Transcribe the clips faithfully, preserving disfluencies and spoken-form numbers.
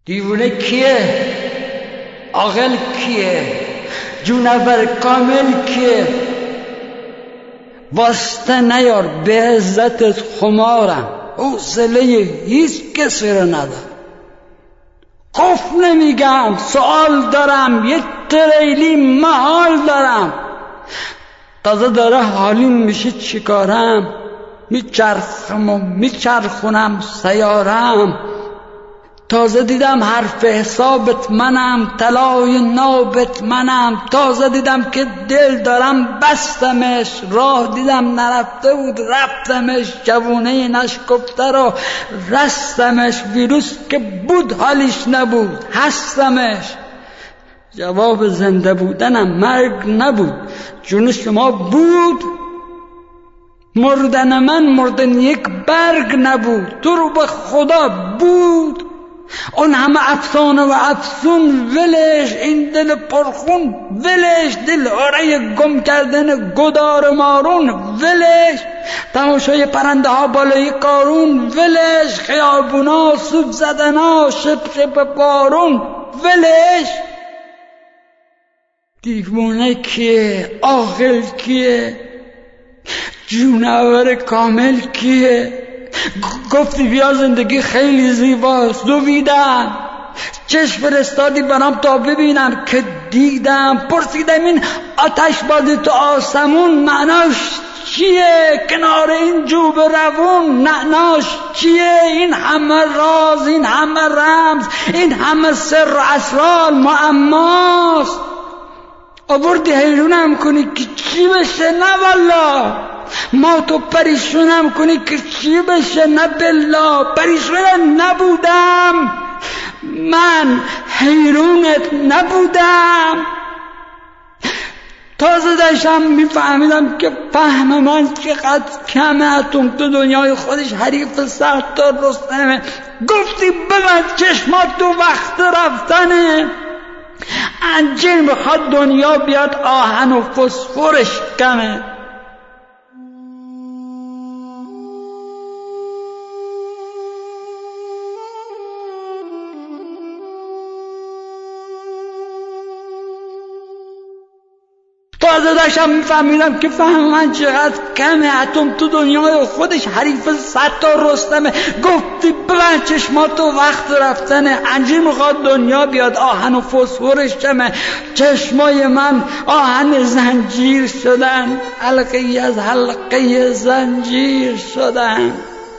دیوونه کیه؟ عاقل کیه؟ جونور کامل کیه؟ واسطه نیار، به عزتت خمارم، حوصله هیچ کسی رو ندارم. خوف نمیگم، سوال دارم، یک تریلی محال دارم. تازه داره حالیم میشه چیکارم؟ میچرخم و میچرخونم سیارم. تازه دیدم حرف حسابت منم، طلای نابت منم. تازه دیدم که دل دارم بستمش، راه دیدم نرفته بود رفتمش. جوونه نشکفته رو رستمش، ویروس که بود حالیش نبود هستمش. جواب زنده بودنم مرگ نبود، جون شما بود. مردن من مردن یک برگ نبود، تو رو به خدا بود. اون همه افسانه و افسون ولش، این دل پرخون ولش. دل آره گم کردن گدار مارون ولش. تماشای پرنده ها بالای کارون ولش. خیابونا سوب زدنا شپ شپ بارون ولش. دیوونه کیه؟ عاقل کیه؟ جونور کامل کیه؟ گفتی بیا زندگی خیلی زیباست، دویدم، چشم فرستادی برام تا ببینم که دیدم. پرسیدم این آتش بازی تو آسمون معناش چیه؟ کنار این جوب روون معناش چیه؟ این همه راز، این همه رمز، این همه سر و اسرار معماست. آوردی حیرونم کنی که چی بشه؟ نه والله. ما تو پریشونم کنی که چی بشه؟ نه بالله. پریشون نبودم من، حیرونت نبودم. تازه داشتم میفهمیدم که فهم من چقدر کمه. اتم تو دنیای خودش حریف صد تا رستمه. گفتی ببند چشمات تو وقت رفتنه. انجیر میخواد دنیا بیاد آهن و فسفرش کمه. تازه داشتم میفهمیدم که فهم من چقدر کمه. اتم تو دنیای خودش حریف صد تا رستمه. گفتی ببند چشماتو وقت رفتنه. انجیر میخواد دنیا بیاد آهن و فسفرش کمه. چشمای من آهن زنجیر شدن، حلقه از حلقه زنجیر شدن.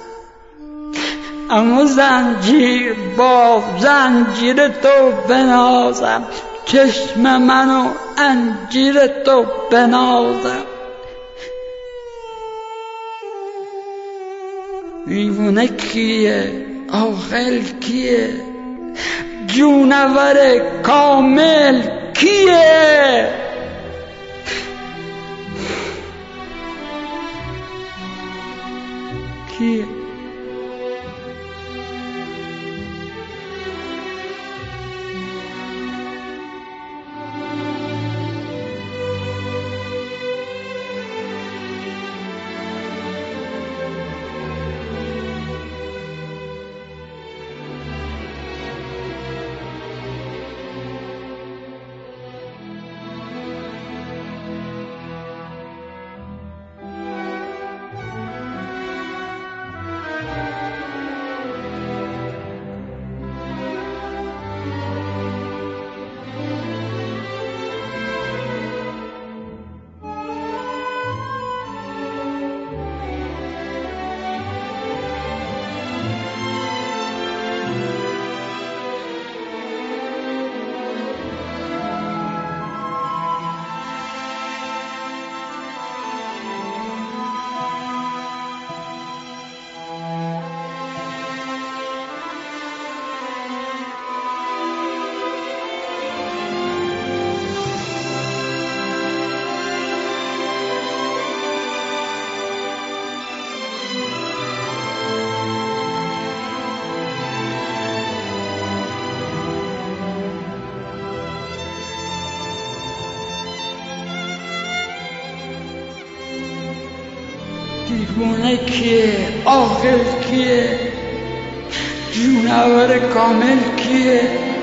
اما زنجیر با زنجیر تو بنازم، چشم منو انجیر تو بنازم. دیوونه کیه؟ عاقل کیه؟ جونور کامل کیه؟ کیه؟ دیوونه کیه؟ عاقل کیه؟ جونور کامل کیه؟